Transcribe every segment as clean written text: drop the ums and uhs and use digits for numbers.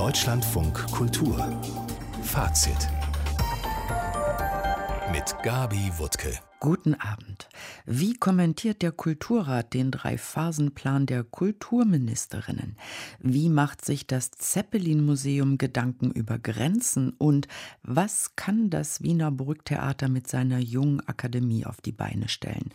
Deutschlandfunk Kultur Fazit mit Gabi Wuttke. Guten Abend. Wie kommentiert der Kulturrat den Drei-Phasen-Plan der Kulturministerinnen? Wie macht sich das Zeppelin-Museum Gedanken über Grenzen? Und was kann das Wiener Burgtheater mit seiner jungen Akademie auf die Beine stellen?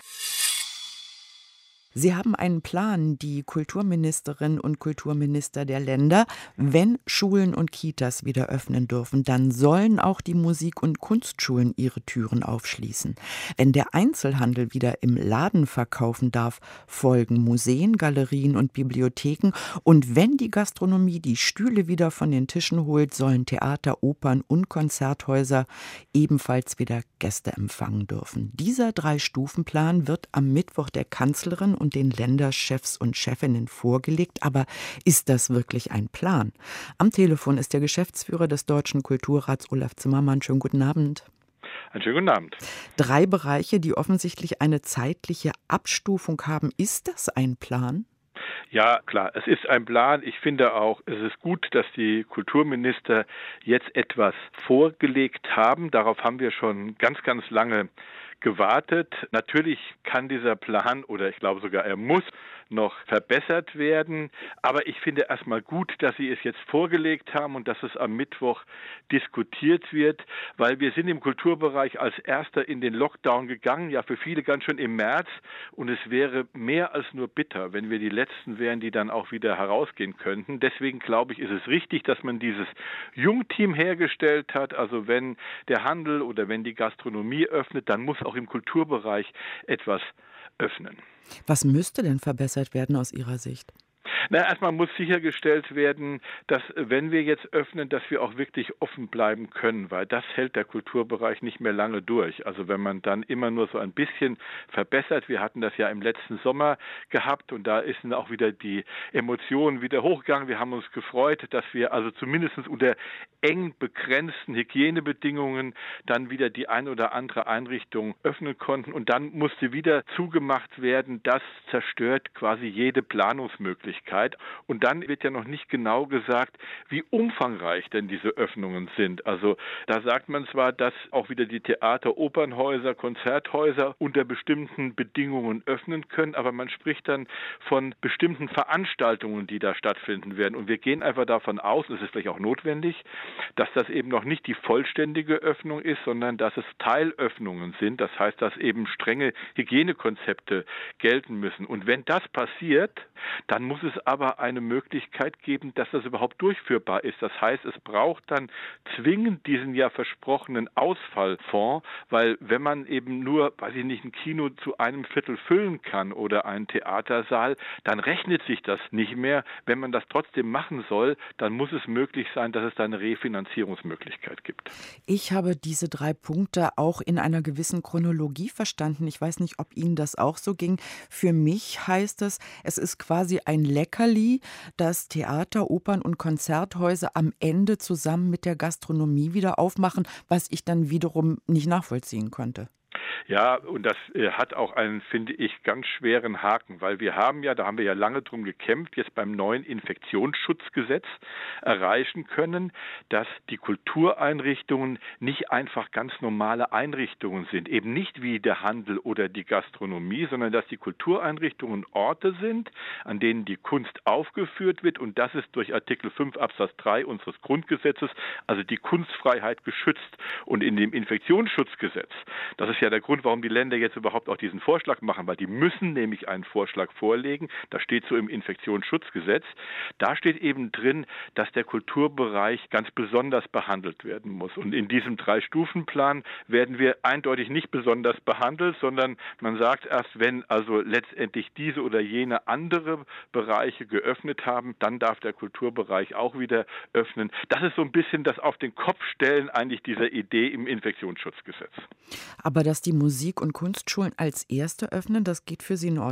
Sie haben einen Plan, die Kulturministerinnen und Kulturminister der Länder. Wenn Schulen und Kitas wieder öffnen dürfen, dann sollen auch die Musik- und Kunstschulen ihre Türen aufschließen. Wenn der Einzelhandel wieder im Laden verkaufen darf, folgen Museen, Galerien und Bibliotheken. Und wenn die Gastronomie die Stühle wieder von den Tischen holt, sollen Theater, Opern und Konzerthäuser ebenfalls wieder Gäste empfangen dürfen. Dieser Drei-Stufen-Plan wird am Mittwoch der Kanzlerin und den Länderchefs und Chefinnen vorgelegt. Aber ist das wirklich ein Plan? Am Telefon ist der Geschäftsführer des Deutschen Kulturrats, Olaf Zimmermann. Schönen guten Abend. Einen schönen guten Abend. 3 Bereiche, die offensichtlich eine zeitliche Abstufung haben. Ist das ein Plan? Ja, klar, es ist ein Plan. Ich finde auch, es ist gut, dass die Kulturminister jetzt etwas vorgelegt haben. Darauf haben wir schon ganz, ganz lange gewartet. Natürlich kann dieser Plan, oder ich glaube sogar, er muss noch verbessert werden. Aber ich finde erstmal gut, dass Sie es jetzt vorgelegt haben und dass es am Mittwoch diskutiert wird, weil wir sind im Kulturbereich als Erster in den Lockdown gegangen, ja für viele ganz schön im März. Und es wäre mehr als nur bitter, wenn wir die Letzten wären, die dann auch wieder herausgehen könnten. Deswegen glaube ich, ist es richtig, dass man dieses Jungteam hergestellt hat. Also wenn der Handel oder wenn die Gastronomie öffnet, dann muss auch im Kulturbereich etwas öffnen. Was müsste denn verbessert werden aus Ihrer Sicht? Erstmal muss sichergestellt werden, dass wenn wir jetzt öffnen, dass wir auch wirklich offen bleiben können, weil das hält der Kulturbereich nicht mehr lange durch. Also wenn man dann immer nur so ein bisschen verbessert, wir hatten das ja im letzten Sommer gehabt und da ist dann auch wieder die Emotionen wieder hochgegangen. Wir haben uns gefreut, dass wir also zumindest unter eng begrenzten Hygienebedingungen dann wieder die ein oder andere Einrichtung öffnen konnten und dann musste wieder zugemacht werden. Das zerstört quasi jede Planungsmöglichkeit. Und dann wird ja noch nicht genau gesagt, wie umfangreich denn diese Öffnungen sind. Also da sagt man zwar, dass auch wieder die Theater, Opernhäuser, Konzerthäuser unter bestimmten Bedingungen öffnen können, aber man spricht dann von bestimmten Veranstaltungen, die da stattfinden werden. Und wir gehen einfach davon aus, und es ist vielleicht auch notwendig, dass das eben noch nicht die vollständige Öffnung ist, sondern dass es Teilöffnungen sind. Das heißt, dass eben strenge Hygienekonzepte gelten müssen. Und wenn das passiert, dann muss es aber eine Möglichkeit geben, dass das überhaupt durchführbar ist. Das heißt, es braucht dann zwingend diesen ja versprochenen Ausfallfonds, weil wenn man eben nur, ein Kino zu einem Viertel füllen kann oder einen Theatersaal, dann rechnet sich das nicht mehr. Wenn man das trotzdem machen soll, dann muss es möglich sein, dass es da eine Refinanzierungsmöglichkeit gibt. Ich habe diese 3 Punkte auch in einer gewissen Chronologie verstanden. Ich weiß nicht, ob Ihnen das auch so ging. Für mich heißt es, es ist quasi ein Leckerli, dass Theater, Opern und Konzerthäuser am Ende zusammen mit der Gastronomie wieder aufmachen, was ich dann wiederum nicht nachvollziehen konnte. Ja, und das hat auch einen, finde ich, ganz schweren Haken, weil da haben wir ja lange drum gekämpft, jetzt beim neuen Infektionsschutzgesetz erreichen können, dass die Kultureinrichtungen nicht einfach ganz normale Einrichtungen sind, eben nicht wie der Handel oder die Gastronomie, sondern dass die Kultureinrichtungen Orte sind, an denen die Kunst aufgeführt wird und das ist durch Artikel 5 Absatz 3 unseres Grundgesetzes, also die Kunstfreiheit geschützt. Und in dem Infektionsschutzgesetz, das ist ja der Grund, warum die Länder jetzt überhaupt auch diesen Vorschlag machen, weil die müssen nämlich einen Vorschlag vorlegen. Das steht so im Infektionsschutzgesetz. Da steht eben drin, dass der Kulturbereich ganz besonders behandelt werden muss. Und in diesem 3-Stufen-Plan werden wir eindeutig nicht besonders behandelt, sondern man sagt erst, wenn also letztendlich diese oder jene andere Bereiche geöffnet haben, dann darf der Kulturbereich auch wieder öffnen. Das ist so ein bisschen das Auf den Kopf stellen eigentlich dieser Idee im Infektionsschutzgesetz. Aber dass die Musik- und Kunstschulen als erste öffnen, das geht für Sie in Ordnung?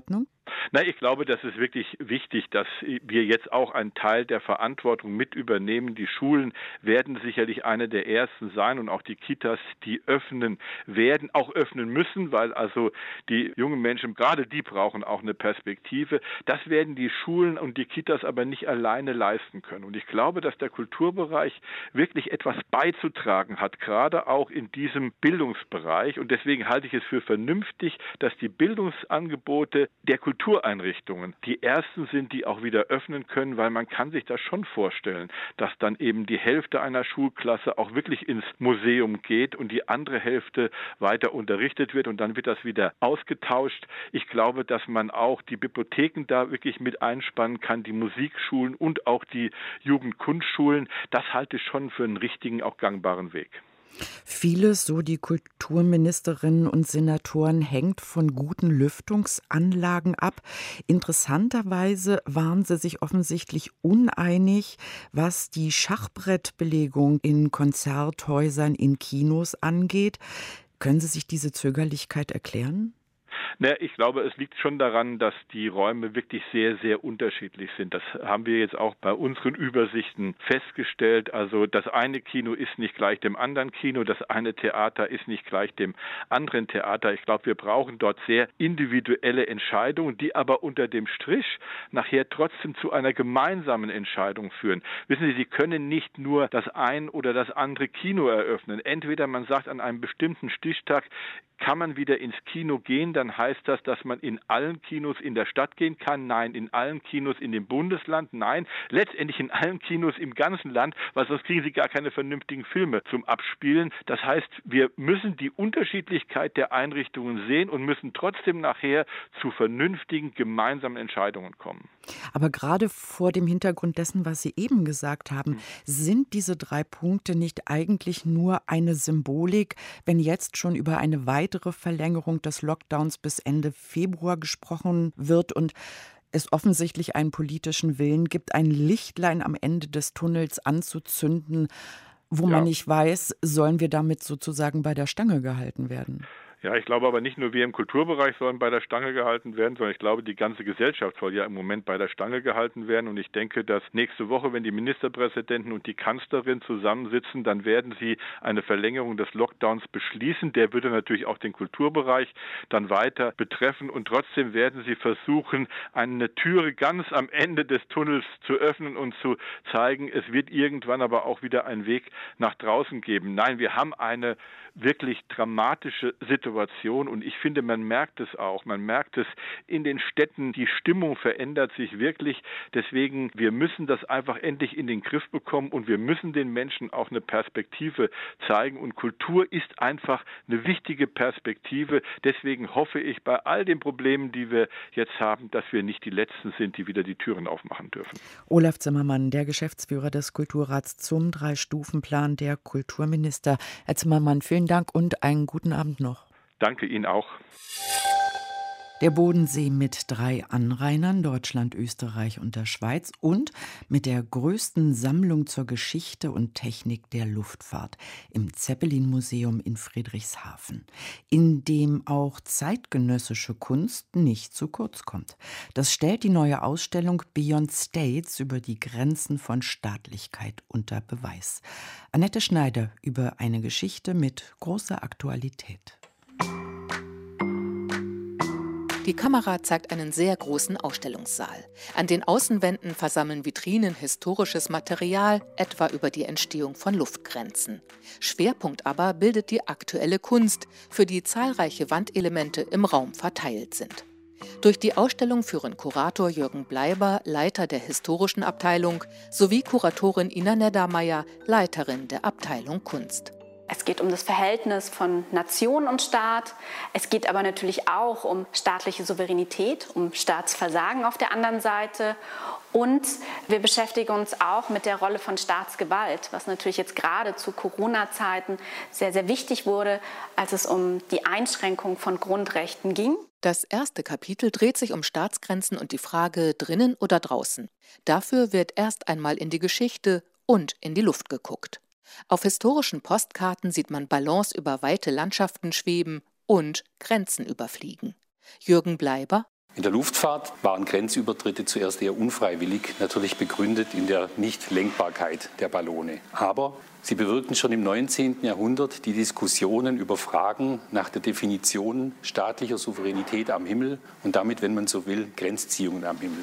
Na, ich glaube, das ist wirklich wichtig, dass wir jetzt auch einen Teil der Verantwortung mit übernehmen. Die Schulen werden sicherlich eine der ersten sein und auch die Kitas, die öffnen werden, auch öffnen müssen, weil also die jungen Menschen, gerade die brauchen auch eine Perspektive. Das werden die Schulen und die Kitas aber nicht alleine leisten können. Und ich glaube, dass der Kulturbereich wirklich etwas beizutragen hat, gerade auch in diesem Bildungsbereich. Und deswegen halte ich es für vernünftig, dass die Bildungsangebote der Kultureinrichtungen die ersten sind, die auch wieder öffnen können, weil man kann sich das schon vorstellen, dass dann eben die Hälfte einer Schulklasse auch wirklich ins Museum geht und die andere Hälfte weiter unterrichtet wird und dann wird das wieder ausgetauscht. Ich glaube, dass man auch die Bibliotheken da wirklich mit einspannen kann, die Musikschulen und auch die Jugendkunstschulen. Das halte ich schon für einen richtigen, auch gangbaren Weg. Vieles, so die Kulturministerinnen und Senatoren, hängt von guten Lüftungsanlagen ab. Interessanterweise waren sie sich offensichtlich uneinig, was die Schachbrettbelegung in Konzerthäusern, in Kinos angeht. Können Sie sich diese Zögerlichkeit erklären? Ich glaube, es liegt schon daran, dass die Räume wirklich sehr, sehr unterschiedlich sind. Das haben wir jetzt auch bei unseren Übersichten festgestellt. Also das eine Kino ist nicht gleich dem anderen Kino, das eine Theater ist nicht gleich dem anderen Theater. Ich glaube, wir brauchen dort sehr individuelle Entscheidungen, die aber unter dem Strich nachher trotzdem zu einer gemeinsamen Entscheidung führen. Wissen Sie, Sie können nicht nur das ein oder das andere Kino eröffnen. Entweder man sagt an einem bestimmten Stichtag, kann man wieder ins Kino gehen, dann heißt das, dass man in allen Kinos in der Stadt gehen kann? Nein. In allen Kinos in dem Bundesland? Nein. Letztendlich in allen Kinos im ganzen Land, weil sonst kriegen Sie gar keine vernünftigen Filme zum Abspielen. Das heißt, wir müssen die Unterschiedlichkeit der Einrichtungen sehen und müssen trotzdem nachher zu vernünftigen gemeinsamen Entscheidungen kommen. Aber gerade vor dem Hintergrund dessen, was Sie eben gesagt haben, sind diese 3 Punkte nicht eigentlich nur eine Symbolik, wenn jetzt schon über eine weitere Verlängerung des Lockdowns bis Ende Februar gesprochen wird und es offensichtlich einen politischen Willen gibt, ein Lichtlein am Ende des Tunnels anzuzünden, wo man nicht weiß, sollen wir damit sozusagen bei der Stange gehalten werden? Ja, ich glaube aber nicht nur wir im Kulturbereich sollen bei der Stange gehalten werden, sondern ich glaube, die ganze Gesellschaft soll ja im Moment bei der Stange gehalten werden. Und ich denke, dass nächste Woche, wenn die Ministerpräsidenten und die Kanzlerin zusammensitzen, dann werden sie eine Verlängerung des Lockdowns beschließen. Der würde natürlich auch den Kulturbereich dann weiter betreffen. Und trotzdem werden sie versuchen, eine Türe ganz am Ende des Tunnels zu öffnen und zu zeigen, es wird irgendwann aber auch wieder einen Weg nach draußen geben. Nein, wir haben eine wirklich dramatische Situation und ich finde, man merkt es auch. Man merkt es in den Städten, die Stimmung verändert sich wirklich. Deswegen, wir müssen das einfach endlich in den Griff bekommen und wir müssen den Menschen auch eine Perspektive zeigen und Kultur ist einfach eine wichtige Perspektive. Deswegen hoffe ich bei all den Problemen, die wir jetzt haben, dass wir nicht die Letzten sind, die wieder die Türen aufmachen dürfen. Olaf Zimmermann, der Geschäftsführer des Kulturrats zum 3-Stufen-Plan der Kulturminister. Herr Zimmermann, vielen Dank und einen guten Abend noch. Danke Ihnen auch. Der Bodensee mit 3 Anrainern, Deutschland, Österreich und der Schweiz und mit der größten Sammlung zur Geschichte und Technik der Luftfahrt im Zeppelin-Museum in Friedrichshafen, in dem auch zeitgenössische Kunst nicht zu kurz kommt. Das stellt die neue Ausstellung Beyond States über die Grenzen von Staatlichkeit unter Beweis. Annette Schneider über eine Geschichte mit großer Aktualität. Die Kamera zeigt einen sehr großen Ausstellungssaal. An den Außenwänden versammeln Vitrinen historisches Material, etwa über die Entstehung von Luftgrenzen. Schwerpunkt aber bildet die aktuelle Kunst, für die zahlreiche Wandelemente im Raum verteilt sind. Durch die Ausstellung führen Kurator Jürgen Bleiber, Leiter der historischen Abteilung, sowie Kuratorin Ina Neddermeier, Leiterin der Abteilung Kunst. Es geht um das Verhältnis von Nation und Staat. Es geht aber natürlich auch um staatliche Souveränität, um Staatsversagen auf der anderen Seite. Und wir beschäftigen uns auch mit der Rolle von Staatsgewalt, was natürlich jetzt gerade zu Corona-Zeiten sehr, sehr wichtig wurde, als es um die Einschränkung von Grundrechten ging. Das erste Kapitel dreht sich um Staatsgrenzen und die Frage drinnen oder draußen. Dafür wird erst einmal in die Geschichte und in die Luft geguckt. Auf historischen Postkarten sieht man Ballons über weite Landschaften schweben und Grenzen überfliegen. Jürgen Bleiber: In der Luftfahrt waren Grenzübertritte zuerst eher unfreiwillig, natürlich begründet in der Nichtlenkbarkeit der Ballone. Aber sie bewirkten schon im 19. Jahrhundert die Diskussionen über Fragen nach der Definition staatlicher Souveränität am Himmel und damit, wenn man so will, Grenzziehungen am Himmel.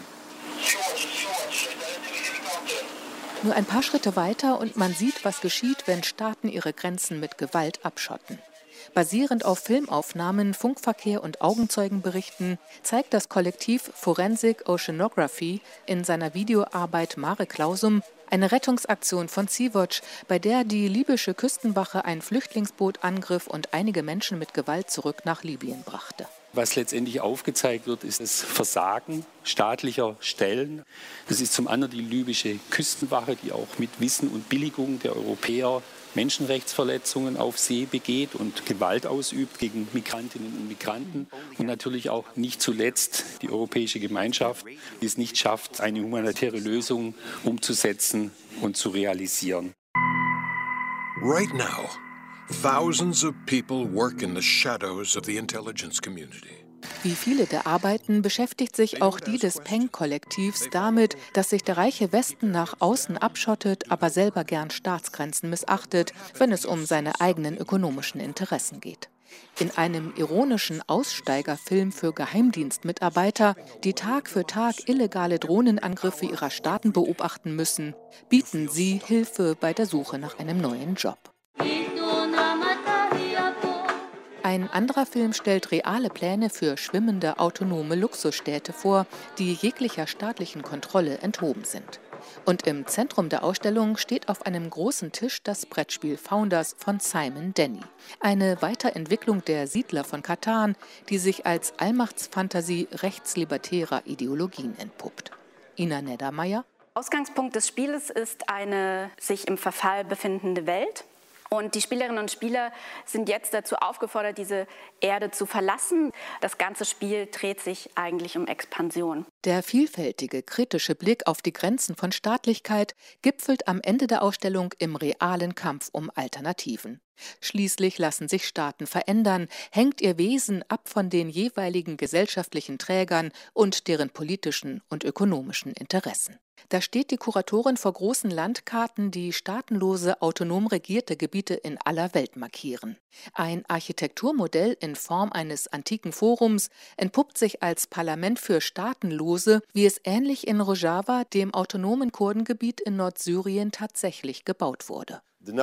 Nur ein paar Schritte weiter und man sieht, was geschieht, wenn Staaten ihre Grenzen mit Gewalt abschotten. Basierend auf Filmaufnahmen, Funkverkehr und Augenzeugenberichten zeigt das Kollektiv Forensic Oceanography in seiner Videoarbeit Mare Clausum eine Rettungsaktion von Sea-Watch, bei der die libysche Küstenwache ein Flüchtlingsboot angriff und einige Menschen mit Gewalt zurück nach Libyen brachte. Was letztendlich aufgezeigt wird, ist das Versagen staatlicher Stellen. Das ist zum anderen die libysche Küstenwache, die auch mit Wissen und Billigung der Europäer Menschenrechtsverletzungen auf See begeht und Gewalt ausübt gegen Migrantinnen und Migranten. Und natürlich auch nicht zuletzt die europäische Gemeinschaft, die es nicht schafft, eine humanitäre Lösung umzusetzen und zu realisieren. Right now, thousands of people work in the shadows of the intelligence community. Wie viele der Arbeiten beschäftigt sich auch die des Peng-Kollektivs damit, dass sich der reiche Westen nach außen abschottet, aber selber gern Staatsgrenzen missachtet, wenn es um seine eigenen ökonomischen Interessen geht. In einem ironischen Aussteigerfilm für Geheimdienstmitarbeiter, die Tag für Tag illegale Drohnenangriffe ihrer Staaten beobachten müssen, bieten sie Hilfe bei der Suche nach einem neuen Job. Ein anderer Film stellt reale Pläne für schwimmende, autonome Luxusstädte vor, die jeglicher staatlichen Kontrolle enthoben sind. Und im Zentrum der Ausstellung steht auf einem großen Tisch das Brettspiel Founders von Simon Denny. Eine Weiterentwicklung der Siedler von Katan, die sich als Allmachtsfantasie rechtslibertärer Ideologien entpuppt. Ina Neddermeyer. Ausgangspunkt des Spieles ist eine sich im Verfall befindende Welt. Und die Spielerinnen und Spieler sind jetzt dazu aufgefordert, diese Erde zu verlassen. Das ganze Spiel dreht sich eigentlich um Expansion. Der vielfältige, kritische Blick auf die Grenzen von Staatlichkeit gipfelt am Ende der Ausstellung im realen Kampf um Alternativen. Schließlich lassen sich Staaten verändern, hängt ihr Wesen ab von den jeweiligen gesellschaftlichen Trägern und deren politischen und ökonomischen Interessen. Da steht die Kuratorin vor großen Landkarten, die staatenlose, autonom regierte Gebiete in aller Welt markieren. Ein Architekturmodell in Form eines antiken Forums entpuppt sich als Parlament für Staatenlose, wie es ähnlich in Rojava, dem autonomen Kurdengebiet in Nordsyrien, tatsächlich gebaut wurde.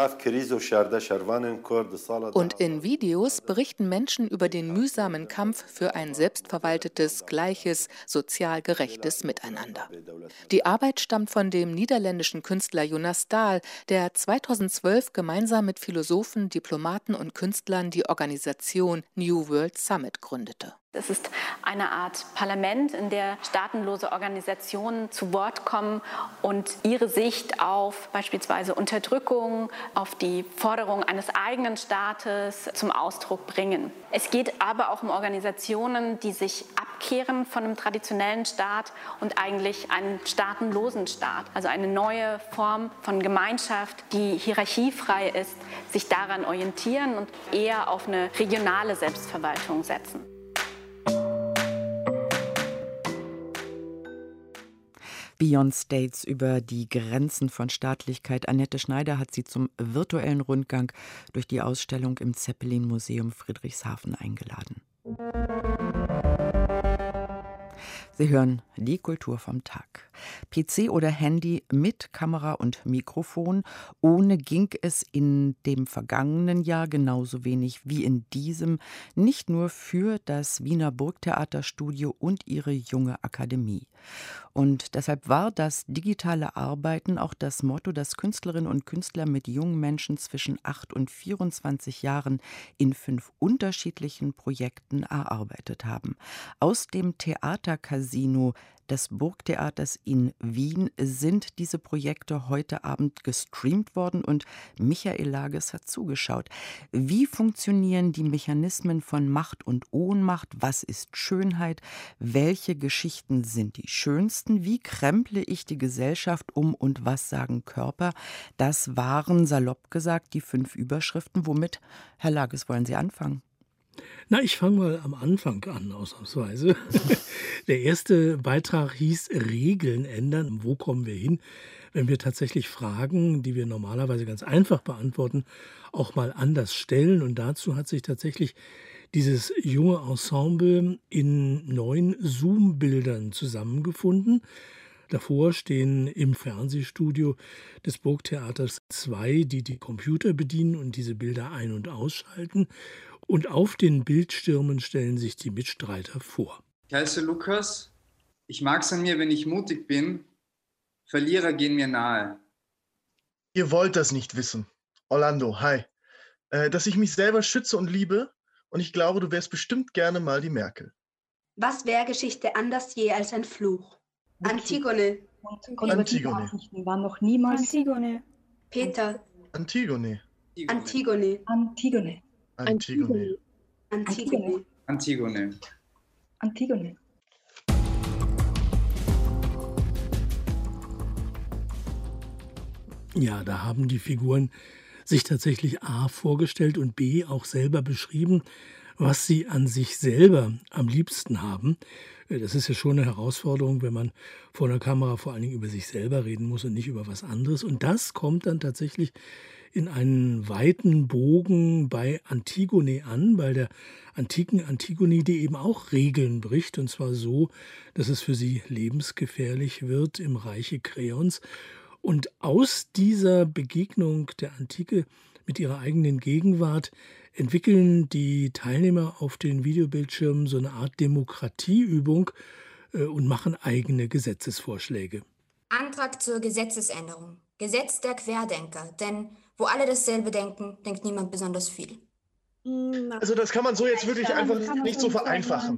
Und in Videos berichten Menschen über den mühsamen Kampf für ein selbstverwaltetes, gleiches, sozial gerechtes Miteinander. Die Arbeit stammt von dem niederländischen Künstler Jonas Dahl, der 2012 gemeinsam mit Philosophen, Diplomaten und Künstlern die Organisation New World Summit gründete. Es ist eine Art Parlament, in der staatenlose Organisationen zu Wort kommen und ihre Sicht auf beispielsweise Unterdrückung, auf die Forderung eines eigenen Staates zum Ausdruck bringen. Es geht aber auch um Organisationen, die sich abkehren von einem traditionellen Staat und eigentlich einen staatenlosen Staat, also eine neue Form von Gemeinschaft, die hierarchiefrei ist, sich daran orientieren und eher auf eine regionale Selbstverwaltung setzen. Beyond States über die Grenzen von Staatlichkeit. Annette Schneider hat sie zum virtuellen Rundgang durch die Ausstellung im Zeppelin-Museum Friedrichshafen eingeladen. Sie hören die Kultur vom Tag. PC oder Handy mit Kamera und Mikrofon. Ohne ging es in dem vergangenen Jahr genauso wenig wie in diesem. Nicht nur für das Wiener Burgtheaterstudio und ihre junge Akademie. Und deshalb war das digitale Arbeiten auch das Motto, das Künstlerinnen und Künstler mit jungen Menschen zwischen 8 und 24 Jahren in 5 unterschiedlichen Projekten erarbeitet haben. Aus dem Theatercasino des Burgtheaters in Wien sind diese Projekte heute Abend gestreamt worden und Michael Lages hat zugeschaut. Wie funktionieren die Mechanismen von Macht und Ohnmacht? Was ist Schönheit? Welche Geschichten sind die schönsten? Wie kremple ich die Gesellschaft um und was sagen Körper? Das waren, salopp gesagt, die 5 Überschriften. Womit, Herr Lages, wollen Sie anfangen? Na, ich fange mal am Anfang an, ausnahmsweise. Der erste Beitrag hieß Regeln ändern. Wo kommen wir hin, wenn wir tatsächlich Fragen, die wir normalerweise ganz einfach beantworten, auch mal anders stellen? Und dazu hat sich tatsächlich dieses junge Ensemble in 9 Zoom-Bildern zusammengefunden. Davor stehen im Fernsehstudio des Burgtheaters 2, die die Computer bedienen und diese Bilder ein- und ausschalten. Und auf den Bildschirmen stellen sich die Mitstreiter vor. Ich heiße Lukas. Ich mag es an mir, wenn ich mutig bin. Verlierer gehen mir nahe. Ihr wollt das nicht wissen. Orlando, hi. Dass ich mich selber schütze und liebe. Und ich glaube, du wärst bestimmt gerne mal die Merkel. Was wäre Geschichte anders je als ein Fluch? Antigone. Antigone. War noch niemals. Antigone. Peter. Antigone. Antigone. Antigone. Antigone. Antigone. Antigone. Antigone. Ja, da haben die Figuren sich tatsächlich A vorgestellt und B auch selber beschrieben, was sie an sich selber am liebsten haben. Das ist ja schon eine Herausforderung, wenn man vor einer Kamera vor allen Dingen über sich selber reden muss und nicht über was anderes. Und das kommt dann tatsächlich in einen weiten Bogen bei Antigone an, bei der antiken Antigone, die eben auch Regeln bricht, und zwar so, dass es für sie lebensgefährlich wird im Reiche Kreons. Und aus dieser Begegnung der Antike mit ihrer eigenen Gegenwart entwickeln die Teilnehmer auf den Videobildschirmen so eine Art Demokratieübung und machen eigene Gesetzesvorschläge. Antrag zur Gesetzesänderung. Gesetz der Querdenker. Denn wo alle dasselbe denken, denkt niemand besonders viel. Also das kann man so jetzt wirklich einfach nicht so vereinfachen.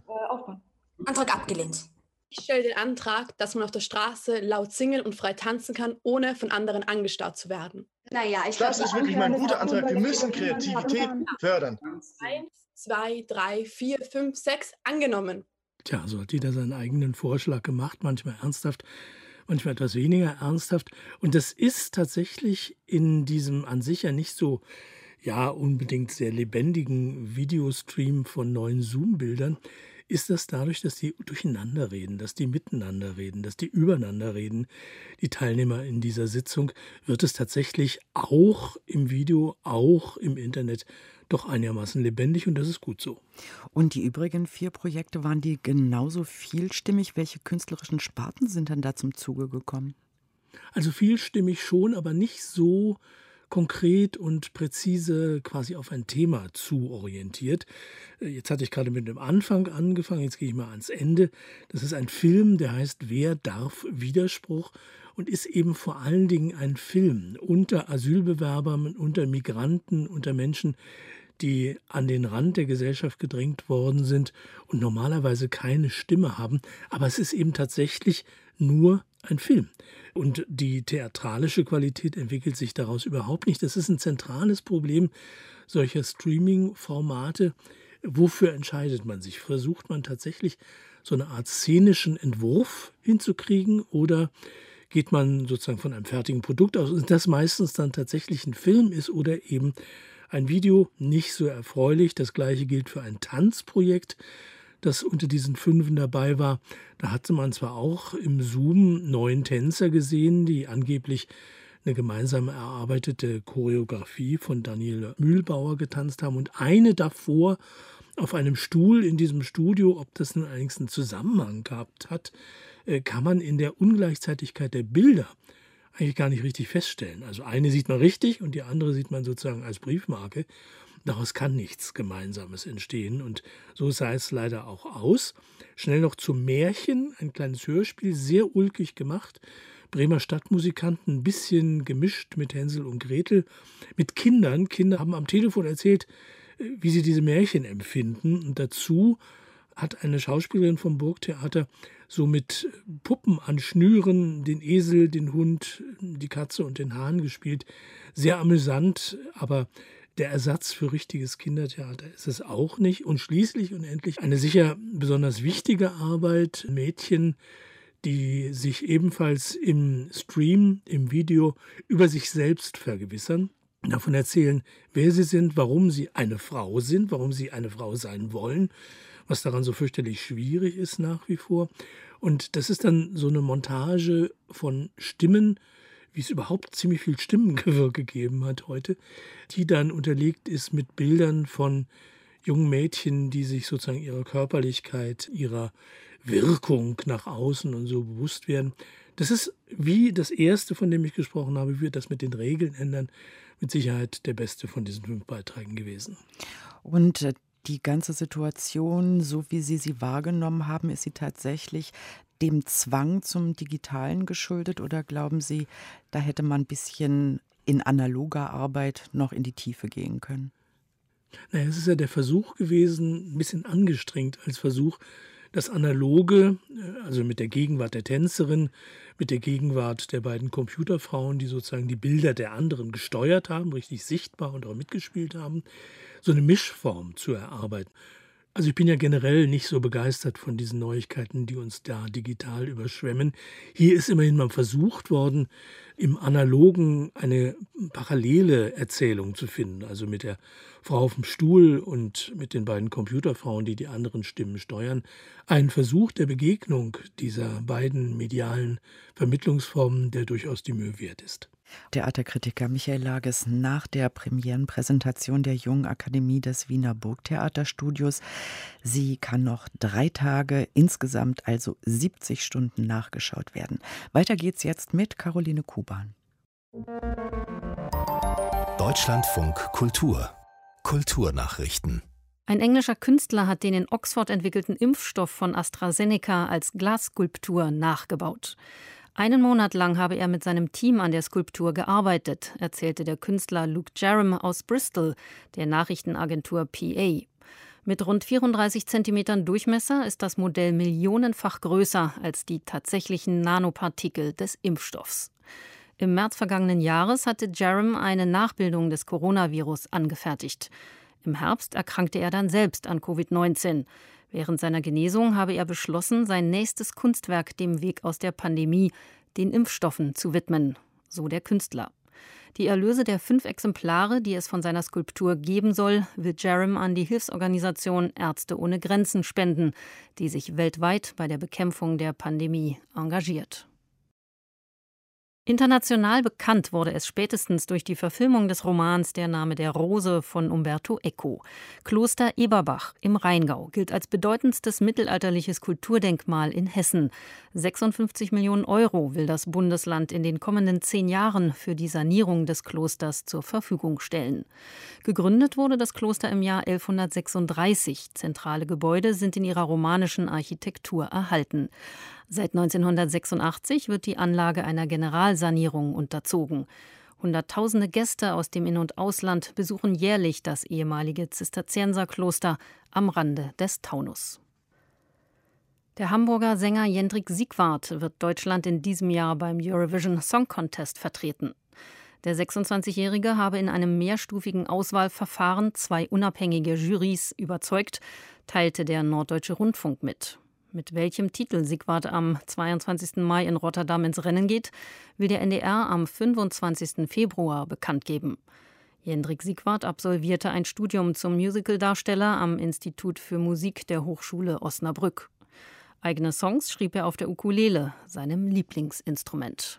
Antrag abgelehnt. Ich stelle den Antrag, dass man auf der Straße laut singen und frei tanzen kann, ohne von anderen angestarrt zu werden. Naja, das ist wirklich mal ein guter Antrag. Wir müssen Kreativität fördern. 1, 2, 3, 4, 5, 6, angenommen. Tja, so hat jeder seinen eigenen Vorschlag gemacht, manchmal ernsthaft, manchmal etwas weniger ernsthaft. Und das ist tatsächlich in diesem an sich ja nicht so unbedingt sehr lebendigen Videostream von 9 Zoom-Bildern, ist das dadurch, dass die durcheinander reden, dass die miteinander reden, dass die übereinander reden, die Teilnehmer in dieser Sitzung, wird es tatsächlich auch im Video, auch im Internet doch einigermaßen lebendig, und das ist gut so. Und die übrigen 4 Projekte, waren die genauso vielstimmig? Welche künstlerischen Sparten sind dann da zum Zuge gekommen? Also vielstimmig schon, aber nicht so konkret und präzise quasi auf ein Thema zu orientiert. Jetzt hatte ich gerade mit dem Anfang angefangen, jetzt gehe ich mal ans Ende. Das ist ein Film, der heißt Wer darf Widerspruch und ist eben vor allen Dingen ein Film unter Asylbewerbern, unter Migranten, unter Menschen, die an den Rand der Gesellschaft gedrängt worden sind und normalerweise keine Stimme haben. Aber es ist eben tatsächlich nur ein Film. Und die theatralische Qualität entwickelt sich daraus überhaupt nicht. Das ist ein zentrales Problem solcher Streaming-Formate. Wofür entscheidet man sich? Versucht man tatsächlich so eine Art szenischen Entwurf hinzukriegen oder geht man sozusagen von einem fertigen Produkt aus, das meistens dann tatsächlich ein Film ist oder eben ein Video? Nicht so erfreulich. Das Gleiche gilt für ein Tanzprojekt, das unter diesen 5 dabei war. Da hatte man zwar auch im Zoom 9 Tänzer gesehen, die angeblich eine gemeinsam erarbeitete Choreografie von Daniel Mühlbauer getanzt haben und eine davor auf einem Stuhl in diesem Studio. Ob das nun allerdings einen Zusammenhang gehabt hat, kann man in der Ungleichzeitigkeit der Bilder eigentlich gar nicht richtig feststellen. Also eine sieht man richtig und die andere sieht man sozusagen als Briefmarke. Daraus kann nichts Gemeinsames entstehen und so sah es leider auch aus. Schnell noch zum Märchen, ein kleines Hörspiel, sehr ulkig gemacht. Bremer Stadtmusikanten, ein bisschen gemischt mit Hänsel und Gretel, mit Kindern. Kinder haben am Telefon erzählt, wie sie diese Märchen empfinden. Und dazu hat eine Schauspielerin vom Burgtheater so mit Puppen an Schnüren den Esel, den Hund, die Katze und den Hahn gespielt. Sehr amüsant, aber der Ersatz für richtiges Kindertheater ist es auch nicht. Und schließlich und endlich eine sicher besonders wichtige Arbeit, Mädchen, die sich ebenfalls im Stream, im Video über sich selbst vergewissern, davon erzählen, wer sie sind, warum sie eine Frau sind, warum sie eine Frau sein wollen, was daran so fürchterlich schwierig ist nach wie vor. Und das ist dann so eine Montage von Stimmen, wie es überhaupt ziemlich viel Stimmengewirr gegeben hat heute, die dann unterlegt ist mit Bildern von jungen Mädchen, die sich sozusagen ihrer Körperlichkeit, ihrer Wirkung nach außen und so bewusst werden. Das ist wie das erste, von dem ich gesprochen habe, wie wir das mit den Regeln ändern, mit Sicherheit der beste von diesen 5 Beiträgen gewesen. Und die ganze Situation, so wie Sie sie wahrgenommen haben, ist sie tatsächlich dem Zwang zum Digitalen geschuldet oder glauben Sie, da hätte man ein bisschen in analoger Arbeit noch in die Tiefe gehen können? Naja, es ist ja der Versuch gewesen, ein bisschen angestrengt als Versuch, das Analoge, also mit der Gegenwart der Tänzerin, mit der Gegenwart der beiden Computerfrauen, die sozusagen die Bilder der anderen gesteuert haben, richtig sichtbar und auch mitgespielt haben, so eine Mischform zu erarbeiten. Also ich bin ja generell nicht so begeistert von diesen Neuigkeiten, die uns da digital überschwemmen. Hier ist immerhin mal versucht worden, im Analogen eine parallele Erzählung zu finden. Also mit der Frau auf dem Stuhl und mit den beiden Computerfrauen, die die anderen Stimmen steuern. Ein Versuch der Begegnung dieser beiden medialen Vermittlungsformen, der durchaus die Mühe wert ist. Theaterkritiker Michael Lages nach der Premierenpräsentation der Jungen Akademie des Wiener Burgtheaterstudios. Sie kann noch 3 Tage, insgesamt also 70 Stunden nachgeschaut werden. Weiter geht's jetzt mit Caroline Kuban. Deutschlandfunk Kultur. Kulturnachrichten. Ein englischer Künstler hat den in Oxford entwickelten Impfstoff von AstraZeneca als Glasskulptur nachgebaut. 1 Monat lang habe er mit seinem Team an der Skulptur gearbeitet, erzählte der Künstler Luke Jerram aus Bristol, der Nachrichtenagentur PA. Mit rund 34 Zentimetern Durchmesser ist das Modell millionenfach größer als die tatsächlichen Nanopartikel des Impfstoffs. Im März vergangenen Jahres hatte Jerram eine Nachbildung des Coronavirus angefertigt. Im Herbst erkrankte er dann selbst an Covid-19. Während seiner Genesung habe er beschlossen, sein nächstes Kunstwerk dem Weg aus der Pandemie, den Impfstoffen, zu widmen, so der Künstler. Die Erlöse der 5 Exemplare, die es von seiner Skulptur geben soll, will Jerram an die Hilfsorganisation Ärzte ohne Grenzen spenden, die sich weltweit bei der Bekämpfung der Pandemie engagiert. International bekannt wurde es spätestens durch die Verfilmung des Romans Der Name der Rose von Umberto Eco. Kloster Eberbach im Rheingau gilt als bedeutendstes mittelalterliches Kulturdenkmal in Hessen. 56 Millionen Euro will das Bundesland in den kommenden 10 Jahren für die Sanierung des Klosters zur Verfügung stellen. Gegründet wurde das Kloster im Jahr 1136. Zentrale Gebäude sind in ihrer romanischen Architektur erhalten. Seit 1986 wird die Anlage einer Generalsanierung unterzogen. Hunderttausende Gäste aus dem In- und Ausland besuchen jährlich das ehemalige Zisterzienserkloster am Rande des Taunus. Der Hamburger Sänger Jendrik Siegwart wird Deutschland in diesem Jahr beim Eurovision Song Contest vertreten. Der 26-Jährige habe in einem mehrstufigen Auswahlverfahren 2 unabhängige Jurys überzeugt, teilte der Norddeutsche Rundfunk mit. Mit welchem Titel Siegwart am 22. Mai in Rotterdam ins Rennen geht, will der NDR am 25. Februar bekannt geben. Jendrik Siegwart absolvierte ein Studium zum Musicaldarsteller am Institut für Musik der Hochschule Osnabrück. Eigene Songs schrieb er auf der Ukulele, seinem Lieblingsinstrument.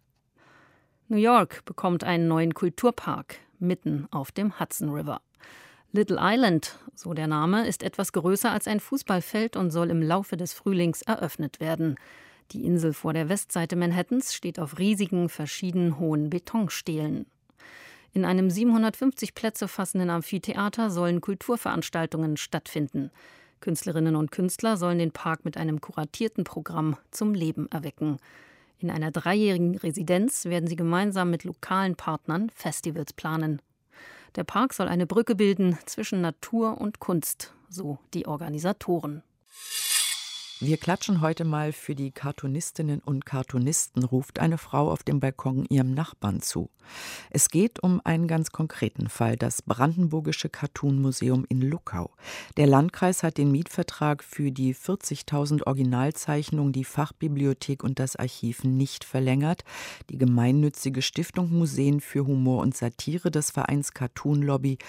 New York bekommt einen neuen Kulturpark mitten auf dem Hudson River. Little Island, so der Name, ist etwas größer als ein Fußballfeld und soll im Laufe des Frühlings eröffnet werden. Die Insel vor der Westseite Manhattans steht auf riesigen, verschieden hohen Betonstelen. In einem 750 Plätze fassenden Amphitheater sollen Kulturveranstaltungen stattfinden. Künstlerinnen und Künstler sollen den Park mit einem kuratierten Programm zum Leben erwecken. In einer 3-jährigen Residenz werden sie gemeinsam mit lokalen Partnern Festivals planen. Der Park soll eine Brücke bilden zwischen Natur und Kunst, so die Organisatoren. Wir klatschen heute mal für die Cartoonistinnen und Cartoonisten, ruft eine Frau auf dem Balkon ihrem Nachbarn zu. Es geht um einen ganz konkreten Fall, das Brandenburgische Cartoon-Museum in Luckau. Der Landkreis hat den Mietvertrag für die 40.000 Originalzeichnungen, die Fachbibliothek und das Archiv nicht verlängert. Die gemeinnützige Stiftung Museen für Humor und Satire des Vereins Cartoon Lobby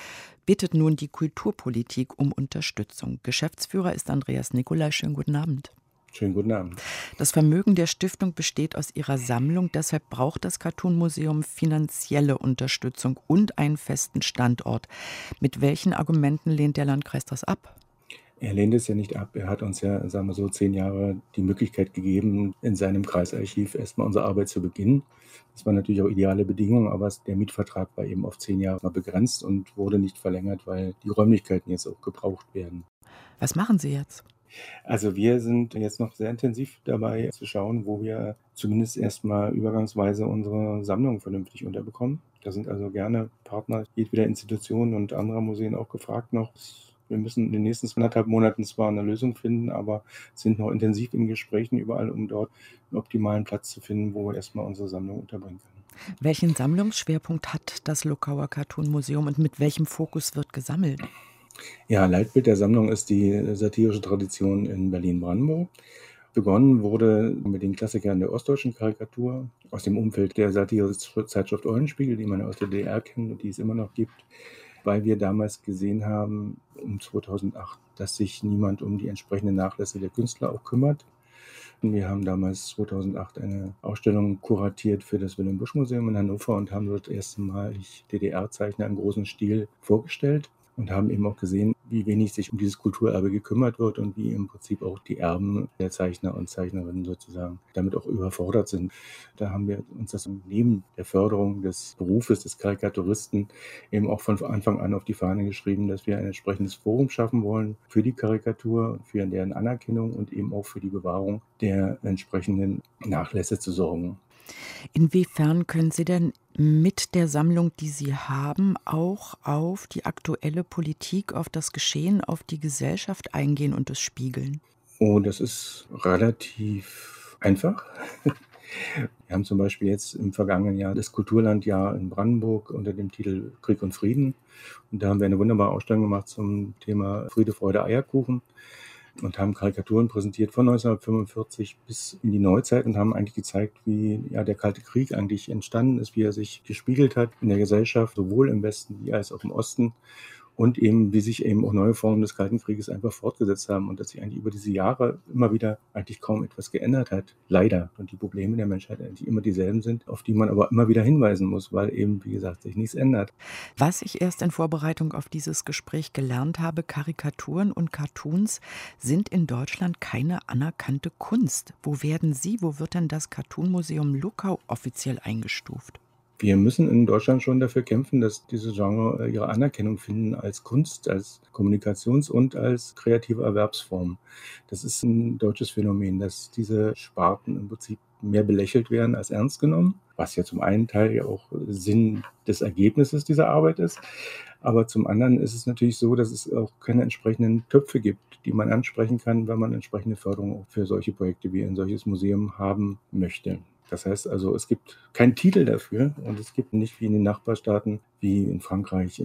bittet nun die Kulturpolitik um Unterstützung. Geschäftsführer ist Andreas Nicolai. Schönen guten Abend. Schönen guten Abend. Das Vermögen der Stiftung besteht aus ihrer Sammlung. Deshalb braucht das Cartoon-Museum finanzielle Unterstützung und einen festen Standort. Mit welchen Argumenten lehnt der Landkreis das ab? Er lehnt es ja nicht ab. Er hat uns ja, sagen wir so, 10 Jahre die Möglichkeit gegeben, in seinem Kreisarchiv erstmal unsere Arbeit zu beginnen. Das waren natürlich auch ideale Bedingungen, aber der Mietvertrag war eben auf 10 Jahre begrenzt und wurde nicht verlängert, weil die Räumlichkeiten jetzt auch gebraucht werden. Was machen Sie jetzt? Also wir sind jetzt noch sehr intensiv dabei zu schauen, wo wir zumindest erstmal übergangsweise unsere Sammlung vernünftig unterbekommen. Da sind also gerne Partner jedweder Institutionen und anderer Museen auch gefragt noch. Wir müssen in den nächsten 1,5 Monaten zwar eine Lösung finden, aber sind noch intensiv in Gesprächen überall, um dort einen optimalen Platz zu finden, wo wir erstmal unsere Sammlung unterbringen können. Welchen Sammlungsschwerpunkt hat das Luckauer Cartoon-Museum und mit welchem Fokus wird gesammelt? Ja, Leitbild der Sammlung ist die satirische Tradition in Berlin-Brandenburg. Begonnen wurde mit den Klassikern der ostdeutschen Karikatur aus dem Umfeld der Satire-Zeitschrift Eulenspiegel, die man aus der DDR kennt und die es immer noch gibt, weil wir damals gesehen haben, um 2008, dass sich niemand um die entsprechenden Nachlässe der Künstler auch kümmert. Und wir haben damals 2008 eine Ausstellung kuratiert für das Wilhelm-Busch-Museum in Hannover und haben dort erstmalig DDR-Zeichner im großen Stil vorgestellt. Und haben eben auch gesehen, wie wenig sich um dieses Kulturerbe gekümmert wird und wie im Prinzip auch die Erben der Zeichner und Zeichnerinnen sozusagen damit auch überfordert sind. Da haben wir uns das neben der Förderung des Berufes des Karikaturisten eben auch von Anfang an auf die Fahne geschrieben, dass wir ein entsprechendes Forum schaffen wollen für die Karikatur, für deren Anerkennung und eben auch für die Bewahrung der entsprechenden Nachlässe zu sorgen. Inwiefern können Sie denn mit der Sammlung, die Sie haben, auch auf die aktuelle Politik, auf das Geschehen, auf die Gesellschaft eingehen und es spiegeln? Oh, das ist relativ einfach. Wir haben zum Beispiel jetzt im vergangenen Jahr das Kulturlandjahr in Brandenburg unter dem Titel Krieg und Frieden. Und da haben wir eine wunderbare Ausstellung gemacht zum Thema Friede, Freude, Eierkuchen. Und haben Karikaturen präsentiert von 1945 bis in die Neuzeit und haben eigentlich gezeigt, wie der Kalte Krieg eigentlich entstanden ist, wie er sich gespiegelt hat in der Gesellschaft, sowohl im Westen wie als auch im Osten. Und eben, wie sich eben auch neue Formen des Kalten Krieges einfach fortgesetzt haben und dass sich eigentlich über diese Jahre immer wieder eigentlich kaum etwas geändert hat. Leider. Und die Probleme der Menschheit eigentlich immer dieselben sind, auf die man aber immer wieder hinweisen muss, weil eben, wie gesagt, sich nichts ändert. Was ich erst in Vorbereitung auf dieses Gespräch gelernt habe, Karikaturen und Cartoons sind in Deutschland keine anerkannte Kunst. Wo wird denn das Cartoon-Museum Luckau offiziell eingestuft? Wir müssen in Deutschland schon dafür kämpfen, dass diese Genre ihre Anerkennung finden als Kunst, als Kommunikations- und als kreative Erwerbsform. Das ist ein deutsches Phänomen, dass diese Sparten im Prinzip mehr belächelt werden als ernst genommen, was ja zum einen Teil ja auch Sinn des Ergebnisses dieser Arbeit ist. Aber zum anderen ist es natürlich so, dass es auch keine entsprechenden Töpfe gibt, die man ansprechen kann, wenn man entsprechende Förderung für solche Projekte wie ein solches Museum haben möchte. Das heißt also, es gibt keinen Titel dafür und es gibt nicht wie in den Nachbarstaaten, wie in Frankreich,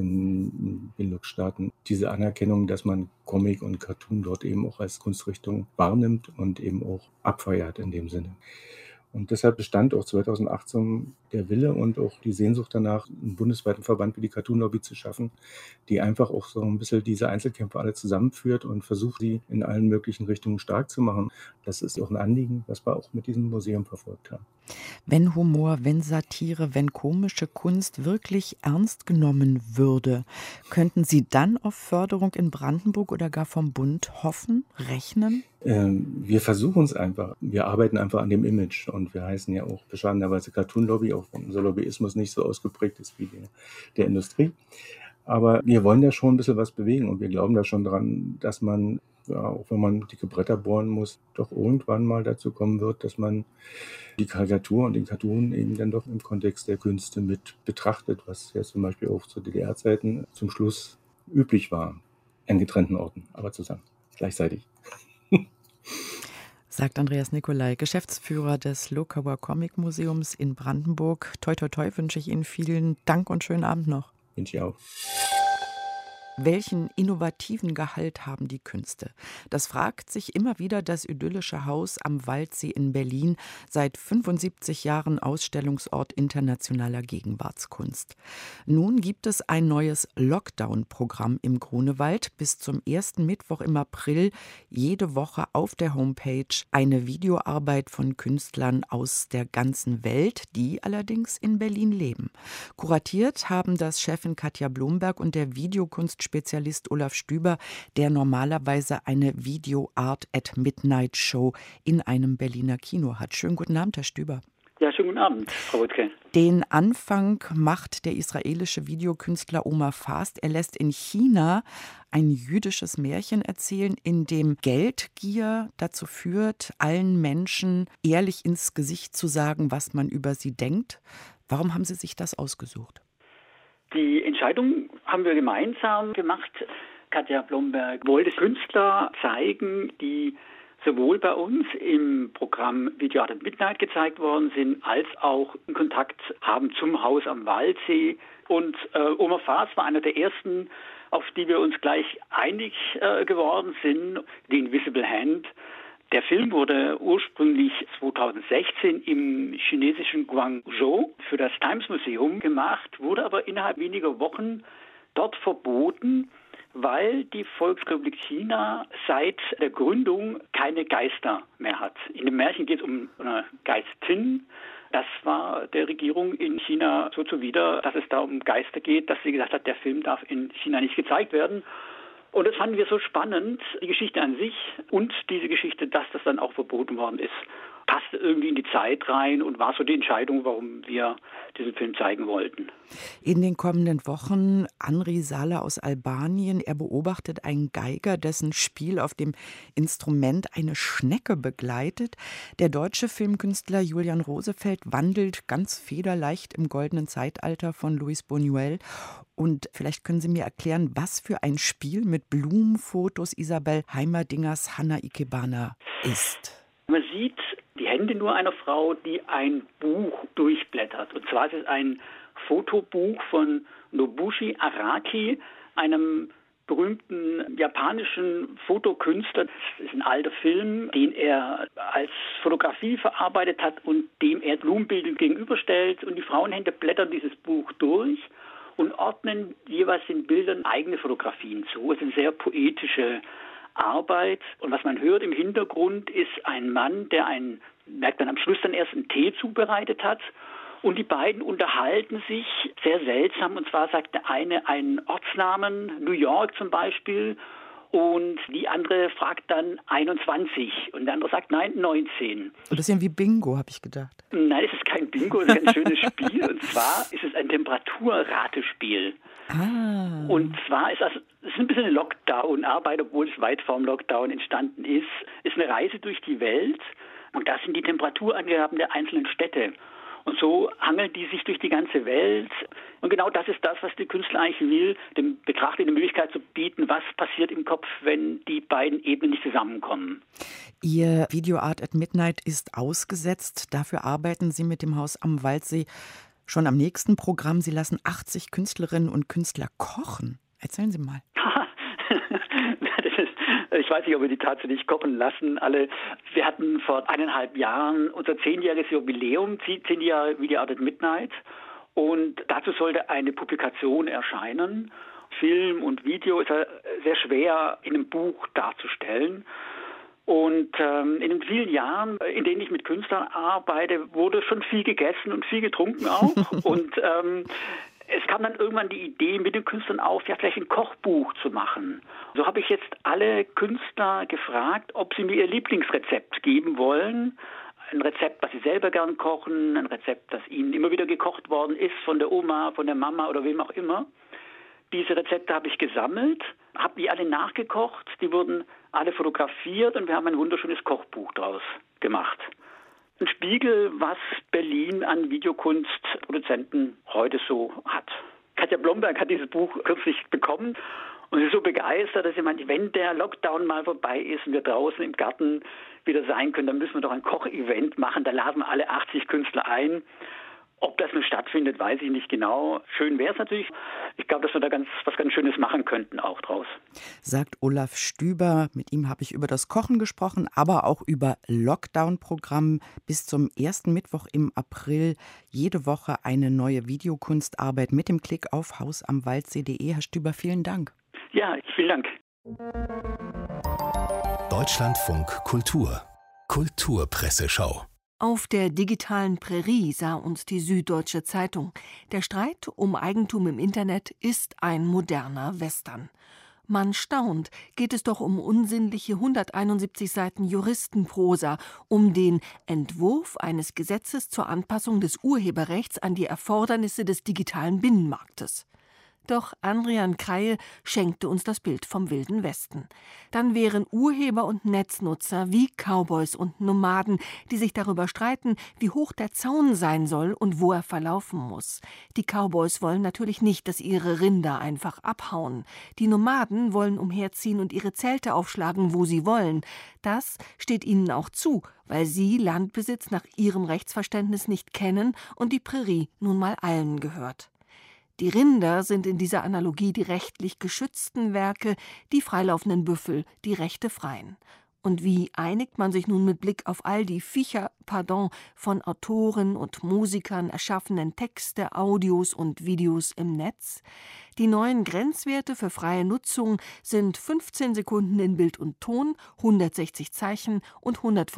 in Benelux-Staaten, diese Anerkennung, dass man Comic und Cartoon dort eben auch als Kunstrichtung wahrnimmt und eben auch abfeiert in dem Sinne. Und deshalb bestand auch 2018 der Wille und auch die Sehnsucht danach, einen bundesweiten Verband wie die Cartoon-Lobby zu schaffen, die einfach auch so ein bisschen diese Einzelkämpfer alle zusammenführt und versucht, sie in allen möglichen Richtungen stark zu machen. Das ist auch ein Anliegen, was wir auch mit diesem Museum verfolgt haben. Wenn Humor, wenn Satire, wenn komische Kunst wirklich ernst genommen würde, könnten Sie dann auf Förderung in Brandenburg oder gar vom Bund hoffen, rechnen? Wir versuchen es einfach. Wir arbeiten einfach an dem Image und wir heißen ja auch bescheidenerweise Cartoon-Lobby, auch wenn unser Lobbyismus nicht so ausgeprägt ist wie der Industrie. Aber wir wollen da schon ein bisschen was bewegen und wir glauben da schon dran, dass man, auch wenn man dicke Bretter bohren muss, doch irgendwann mal dazu kommen wird, dass man die Karikatur und den Cartoon eben dann doch im Kontext der Künste mit betrachtet, was ja zum Beispiel auch zu DDR-Zeiten zum Schluss üblich war. An getrennten Orten, aber zusammen, gleichzeitig. Sagt Andreas Nicolai, Geschäftsführer des Luckauer Comic-Museums in Brandenburg. Toi, toi, toi wünsche ich Ihnen vielen Dank und schönen Abend noch. Wünsche ich auch. Welchen innovativen Gehalt haben die Künste? Das fragt sich immer wieder das idyllische Haus am Waldsee in Berlin, seit 75 Jahren Ausstellungsort internationaler Gegenwartskunst. Nun gibt es ein neues Lockdown-Programm im Grunewald. Bis zum ersten Mittwoch im April jede Woche auf der Homepage eine Videoarbeit von Künstlern aus der ganzen Welt, die allerdings in Berlin leben. Kuratiert haben das Chefin Katja Blomberg und der Videokunstspezialist Olaf Stüber, der normalerweise eine Video Art at Midnight Show in einem Berliner Kino hat. Schönen guten Abend, Herr Stüber. Ja, schönen guten Abend, Frau Wuttke. Den Anfang macht der israelische Videokünstler Omar Fast. Er lässt in China ein jüdisches Märchen erzählen, in dem Geldgier dazu führt, allen Menschen ehrlich ins Gesicht zu sagen, was man über sie denkt. Warum haben Sie sich das ausgesucht? Die Entscheidung haben wir gemeinsam gemacht. Katja Blomberg wollte Künstler zeigen, die sowohl bei uns im Programm Video Art at Midnight gezeigt worden sind, als auch Kontakt haben zum Haus am Waldsee. Und Omar Fast war einer der ersten, auf die wir uns gleich einig geworden sind, The Invisible Hand. Der Film wurde ursprünglich 2016 im chinesischen Guangzhou für das Times Museum gemacht, wurde aber innerhalb weniger Wochen dort verboten, weil die Volksrepublik China seit der Gründung keine Geister mehr hat. In dem Märchen geht es um eine Geistin. Das war der Regierung in China so zuwider, dass es da um Geister geht, dass sie gesagt hat, der Film darf in China nicht gezeigt werden. Und das fanden wir so spannend, die Geschichte an sich und diese Geschichte, dass das dann auch verboten worden ist, passte irgendwie in die Zeit rein und war so die Entscheidung, warum wir diesen Film zeigen wollten. In den kommenden Wochen Andri Sala aus Albanien. Er beobachtet einen Geiger, dessen Spiel auf dem Instrument eine Schnecke begleitet. Der deutsche Filmkünstler Julian Rosefeld wandelt ganz federleicht im goldenen Zeitalter von Luis Buñuel. Und vielleicht können Sie mir erklären, was für ein Spiel mit Blumenfotos Isabel Heimerdingers Hanna Ikebana ist. Man sieht die Hände nur einer Frau, die ein Buch durchblättert. Und zwar ist es ein Fotobuch von Nobushi Araki, einem berühmten japanischen Fotokünstler. Das ist ein alter Film, den er als Fotografie verarbeitet hat und dem er Blumenbilder gegenüberstellt. Und die Frauenhände blättern dieses Buch durch und ordnen jeweils den Bildern eigene Fotografien zu. Es ist eine sehr poetische Arbeit. Und was man hört im Hintergrund ist ein Mann, der merkt man am Schluss dann erst einen Tee zubereitet hat. Und die beiden unterhalten sich sehr seltsam. Und zwar sagt der eine einen Ortsnamen, New York zum Beispiel. Und die andere fragt dann 21. Und der andere sagt, nein, 19. Ein bisschen wie Bingo, habe ich gedacht. Nein, es ist kein Bingo, es ist ein schönes Spiel. Und zwar ist es ein Temperaturratespiel. Ah. Und zwar ist es ist ein bisschen eine Lockdown-Arbeit, obwohl es weit vor dem Lockdown entstanden ist. Es ist eine Reise durch die Welt. Und das sind die Temperaturangaben der einzelnen Städte. Und so hangeln die sich durch die ganze Welt. Und genau das ist das, was der Künstler eigentlich will, dem Betrachter die Möglichkeit zu bieten, was passiert im Kopf, wenn die beiden Ebenen nicht zusammenkommen. Ihr Video Art at Midnight ist ausgesetzt. Dafür arbeiten Sie mit dem Haus am Waldsee schon am nächsten Programm. Sie lassen 80 Künstlerinnen und Künstler kochen. Erzählen Sie mal. Ich weiß nicht, ob wir die tatsächlich kochen lassen. Wir hatten vor 1,5 Jahren unser 10-jähriges Jubiläum, 10 Jahre Video Art at Midnight. Und dazu sollte eine Publikation erscheinen. Film und Video ist ja sehr schwer in einem Buch darzustellen. Und in den vielen Jahren, in denen ich mit Künstlern arbeite, wurde schon viel gegessen und viel getrunken auch. Und es kam dann irgendwann die Idee mit den Künstlern auf, ja vielleicht ein Kochbuch zu machen. So habe ich jetzt alle Künstler gefragt, ob sie mir ihr Lieblingsrezept geben wollen. Ein Rezept, was sie selber gern kochen, ein Rezept, das ihnen immer wieder gekocht worden ist von der Oma, von der Mama oder wem auch immer. Diese Rezepte habe ich gesammelt, habe die alle nachgekocht, die wurden alle fotografiert und wir haben ein wunderschönes Kochbuch daraus gemacht. Ein Spiegel, was Berlin an Videokunstproduzenten heute so hat. Katja Blomberg hat dieses Buch kürzlich bekommen und sie ist so begeistert, dass sie meint, wenn der Lockdown mal vorbei ist und wir draußen im Garten wieder sein können, dann müssen wir doch ein Kochevent machen. Da laden wir alle 80 Künstler ein. Ob das schon stattfindet, weiß ich nicht genau. Schön wäre es natürlich. Ich glaube, dass wir da was ganz Schönes machen könnten auch draus. Sagt Olaf Stüber. Mit ihm habe ich über das Kochen gesprochen, aber auch über Lockdown-Programm. Bis zum ersten Mittwoch im April jede Woche eine neue Videokunstarbeit mit dem Klick auf hausamwaldsee.de. Herr Stüber, vielen Dank. Ja, vielen Dank. Deutschlandfunk Kultur. Kulturpresseschau. Auf der digitalen Prärie sah uns die Süddeutsche Zeitung. Der Streit um Eigentum im Internet ist ein moderner Western. Man staunt, geht es doch um unsinnliche 171 Seiten Juristenprosa, um den Entwurf eines Gesetzes zur Anpassung des Urheberrechts an die Erfordernisse des digitalen Binnenmarktes. Doch Andrian Kreie schenkte uns das Bild vom Wilden Westen. Dann wären Urheber und Netznutzer wie Cowboys und Nomaden, die sich darüber streiten, wie hoch der Zaun sein soll und wo er verlaufen muss. Die Cowboys wollen natürlich nicht, dass ihre Rinder einfach abhauen. Die Nomaden wollen umherziehen und ihre Zelte aufschlagen, wo sie wollen. Das steht ihnen auch zu, weil sie Landbesitz nach ihrem Rechtsverständnis nicht kennen und die Prärie nun mal allen gehört. Die Rinder sind in dieser Analogie die rechtlich geschützten Werke, die freilaufenden Büffel, die Rechte freien. Und wie einigt man sich nun mit Blick auf all die von Autoren und Musikern erschaffenen Texte, Audios und Videos im Netz? Die neuen Grenzwerte für freie Nutzung sind 15 Sekunden in Bild und Ton, 160 Zeichen und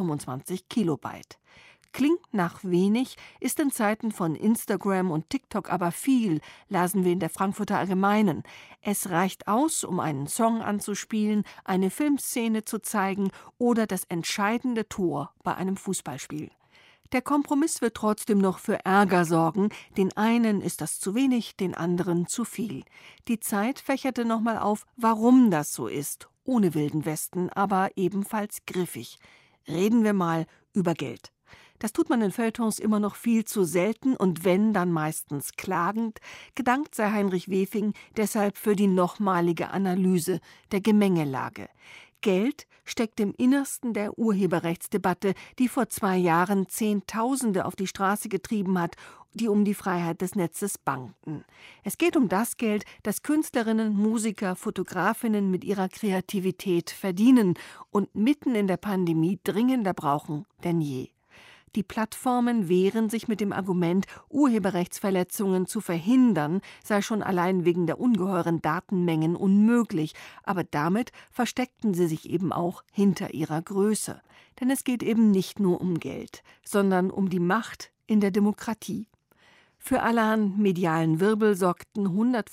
125 Kilobyte. Klingt nach wenig, ist in Zeiten von Instagram und TikTok aber viel, lasen wir in der Frankfurter Allgemeinen. Es reicht aus, um einen Song anzuspielen, eine Filmszene zu zeigen oder das entscheidende Tor bei einem Fußballspiel. Der Kompromiss wird trotzdem noch für Ärger sorgen. Den einen ist das zu wenig, den anderen zu viel. Die Zeit fächerte nochmal auf, warum das so ist. Ohne Wilden Westen, aber ebenfalls griffig. Reden wir mal über Geld. Das tut man in Feuilletons immer noch viel zu selten und wenn, dann meistens klagend. Gedankt sei Heinrich Wefing deshalb für die nochmalige Analyse der Gemengelage. Geld steckt im Innersten der Urheberrechtsdebatte, die vor 2 Jahren Zehntausende auf die Straße getrieben hat, die um die Freiheit des Netzes bangten. Es geht um das Geld, das Künstlerinnen, Musiker, Fotografinnen mit ihrer Kreativität verdienen und mitten in der Pandemie dringender brauchen denn je. Die Plattformen wehren sich mit dem Argument, Urheberrechtsverletzungen zu verhindern, sei schon allein wegen der ungeheuren Datenmengen unmöglich. Aber damit versteckten sie sich eben auch hinter ihrer Größe. Denn es geht eben nicht nur um Geld, sondern um die Macht in der Demokratie. Für allerhand medialen Wirbel sorgten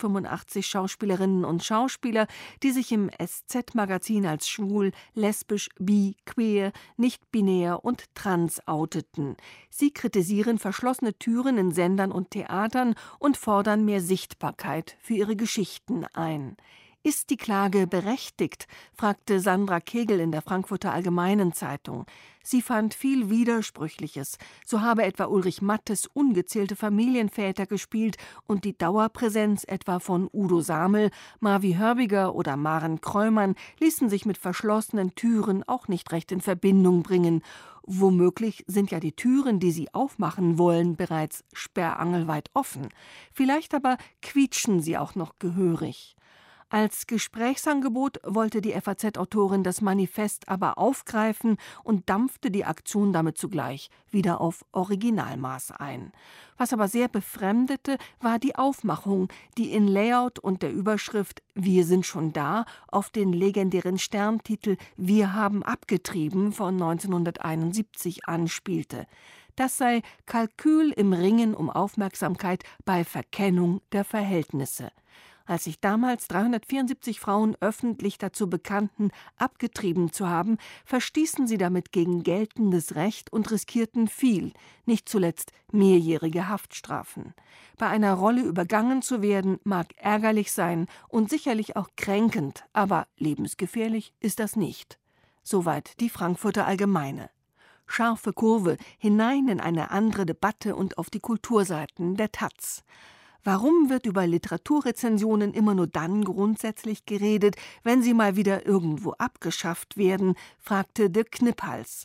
185 Schauspielerinnen und Schauspieler, die sich im SZ-Magazin als schwul, lesbisch, bi, queer, nicht-binär und trans outeten. Sie kritisieren verschlossene Türen in Sendern und Theatern und fordern mehr Sichtbarkeit für ihre Geschichten ein. Ist die Klage berechtigt? Fragte Sandra Kegel in der Frankfurter Allgemeinen Zeitung. Sie fand viel Widersprüchliches. So habe etwa Ulrich Mattes ungezählte Familienväter gespielt und die Dauerpräsenz etwa von Udo Samel, Marvi Hörbiger oder Maren Kräumann ließen sich mit verschlossenen Türen auch nicht recht in Verbindung bringen. Womöglich sind ja die Türen, die sie aufmachen wollen, bereits sperrangelweit offen. Vielleicht aber quietschen sie auch noch gehörig. Als Gesprächsangebot wollte die FAZ-Autorin das Manifest aber aufgreifen und dampfte die Aktion damit zugleich wieder auf Originalmaß ein. Was aber sehr befremdete, war die Aufmachung, die in Layout und der Überschrift »Wir sind schon da« auf den legendären Sterntitel »Wir haben abgetrieben« von 1971 anspielte. Das sei Kalkül im Ringen um Aufmerksamkeit bei Verkennung der Verhältnisse. Als sich damals 374 Frauen öffentlich dazu bekannten, abgetrieben zu haben, verstießen sie damit gegen geltendes Recht und riskierten viel, nicht zuletzt mehrjährige Haftstrafen. Bei einer Rolle übergangen zu werden, mag ärgerlich sein und sicherlich auch kränkend, aber lebensgefährlich ist das nicht. Soweit die Frankfurter Allgemeine. Scharfe Kurve hinein in eine andere Debatte und auf die Kulturseiten der Taz. Warum wird über Literaturrezensionen immer nur dann grundsätzlich geredet, wenn sie mal wieder irgendwo abgeschafft werden, fragte Dirk Kniphals.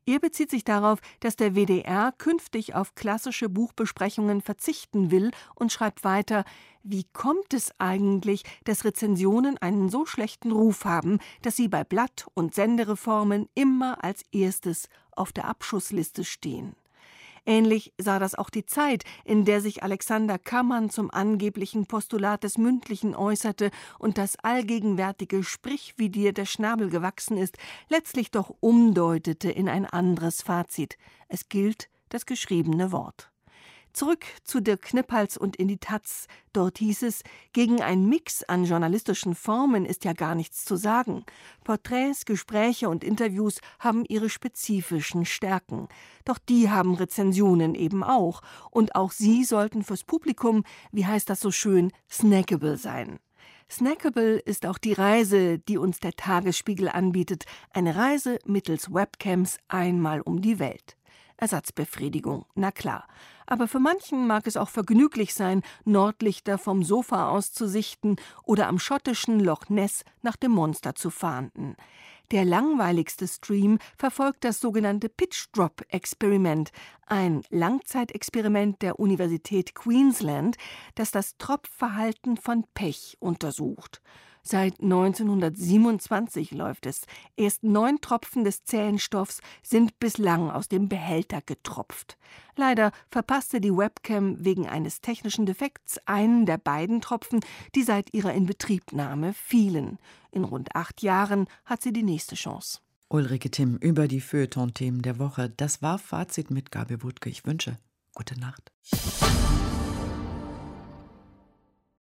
Er bezieht sich darauf, dass der WDR künftig auf klassische Buchbesprechungen verzichten will und schreibt weiter: Wie kommt es eigentlich, dass Rezensionen einen so schlechten Ruf haben, dass sie bei Blatt- und Sendereformen immer als erstes auf der Abschussliste stehen? Ähnlich sah das auch die Zeit, in der sich Alexander Kammann zum angeblichen Postulat des Mündlichen äußerte und das allgegenwärtige Sprich, wie dir der Schnabel gewachsen ist, letztlich doch umdeutete in ein anderes Fazit. Es gilt das geschriebene Wort. Zurück zu Dirk Kniphals und in die taz. Dort hieß es, gegen einen Mix an journalistischen Formen ist ja gar nichts zu sagen. Porträts, Gespräche und Interviews haben ihre spezifischen Stärken. Doch die haben Rezensionen eben auch. Und auch sie sollten fürs Publikum, wie heißt das so schön, snackable sein. Snackable ist auch die Reise, die uns der Tagesspiegel anbietet. Eine Reise mittels Webcams einmal um die Welt. Ersatzbefriedigung, na klar. Aber für manchen mag es auch vergnüglich sein, Nordlichter vom Sofa aus zu sichten oder am schottischen Loch Ness nach dem Monster zu fahnden. Der langweiligste Stream verfolgt das sogenannte Pitch-Drop-Experiment, ein Langzeitexperiment der Universität Queensland, das das Tropfverhalten von Pech untersucht. Seit 1927 läuft es. Erst 9 Tropfen des zähen Stoffs sind bislang aus dem Behälter getropft. Leider verpasste die Webcam wegen eines technischen Defekts einen der beiden Tropfen, die seit ihrer Inbetriebnahme fielen. In rund 8 Jahren hat sie die nächste Chance. Ulrike Timm über die Feuilleton-Themen der Woche. Das war Fazit mit Gabi Wuttke. Ich wünsche gute Nacht.